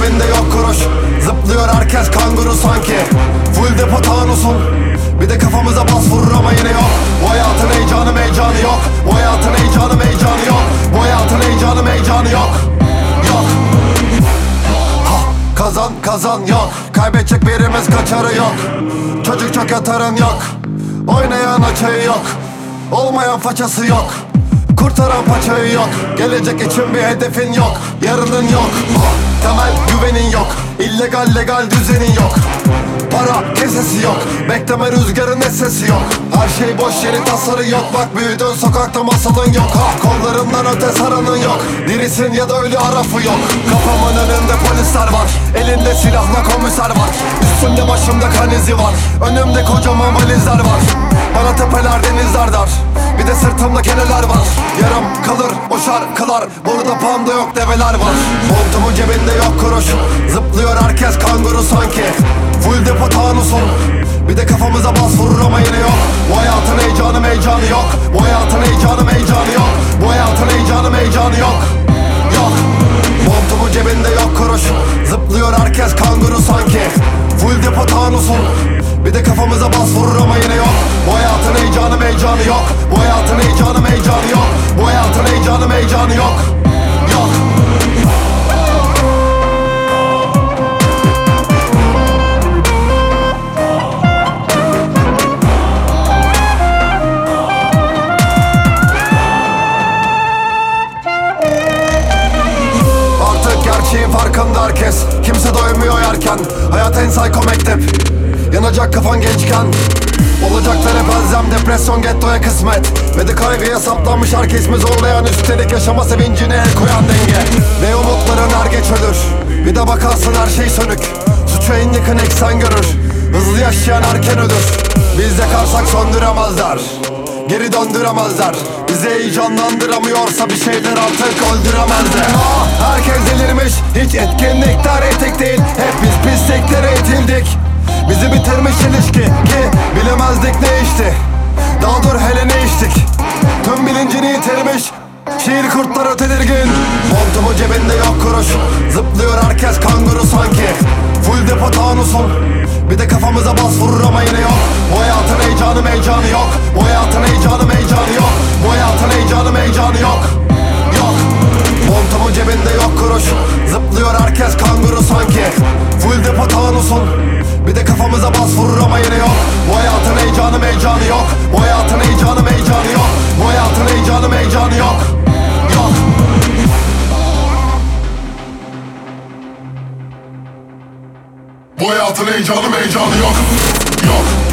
cebinde yok kuruş. Zıplıyor herkes kanguru sanki. Full depo tanusun. Bir de kafamıza bas vurur ama yine yok. Bu hayatın heyecanı yok. Bu hayatın heyecanı yok. Bu hayatın heyecanı yok. Yok. Kazan kazan yok. Kaybedecek birimiz kaçarı yok. Çocuk çok yatarın yok. Oynayan açığı yok. Olmayan façası yok. Kurtaran paçayı yok. Gelecek için bir hedefin yok. Yarının yok. Temel güvenin yok. İllegal legal düzenin yok. Para kesesi yok. Bekleme rüzgarın sesi yok. Her şey boş yeri tasarı yok. Bak büyüdün sokakta masalın yok. Kollarından öte saranın yok. Dirisin ya da ölü arafı yok. Kafamın önünde polisler var. Elinde silahla komiser var. Üstümde başımda kan izi var. Önümde kocaman valizler var. Bana tepeler denizler dar. Bir de sırtımda keneler var. Yarım kalır o şarkılar. Burada panda yok develer var. Montumun cebinde yok kuruş. Zıplıyor herkes kanguru sanki. Full depo tanusun. Bir de kafamıza bas vurur ama yine yok. Bu hayatın heyecanı yok. Bu hayatın heyecanı yok. Bu hayatın heyecanı yok. Yok. Montumun cebinde yok kuruş. Zıplıyor herkes kanguru sanki. Full depo tanusun. Bir de kafamıza bas vurur ama yine yok. Bu hayatın heyecanı yok. Bu hayatın heyecanı yok. Bu hayatın heyecanı yok. Yok. Artık gerçeğin farkında herkes. Kimse doymuyor yerken. Hayat en psycho mektep. Yanacak kafan gençken. Olacaklar hep elzem, depresyon gettoya kısmet. Ve de kaygıya saplanmış herkes zorlayan. Üstelik yaşama sevincine el koyan denge. Ve umutların er geç ölür. Bir de bakarsın her şey sönük. Suçu en yakın eksen görür. Hızlı yaşayan erken ölür. Biz yakarsak söndüremezler. Geri döndüremezler. Bizi heyecanlandıramıyorsa bir şeyler artık öldüremezler. Herkes delirmiş. Hiç etkinlikler etik değil. Hep biz pisliklere itildik. Bizi bitirmiş ilişki ki bilemezdik ne içti. Daha dur hele ne içtik. Tüm bilincini yitirmiş. Şiir kurtları tedirgin. Montumun cebinde yok kuruş. Zıplıyor herkes kanguru sanki. Full depo tanusun. Bir de kafamıza bas vurur ama yine yok. Bu hayatın heyecanı yok. Bu hayatın heyecanı yok. Bu hayatın heyecanı yok. Yok. Montumun cebinde yok kuruş. Zıplıyor herkes kanguru sanki. Full depo tanusun. Bir de kafamıza bas vurur ama yine yok. Bu hayatın heyecanı yok. Bu hayatın heyecanı yok. Bu hayatın heyecanı yok. Yok. Bu hayatın heyecanı yok. Yok.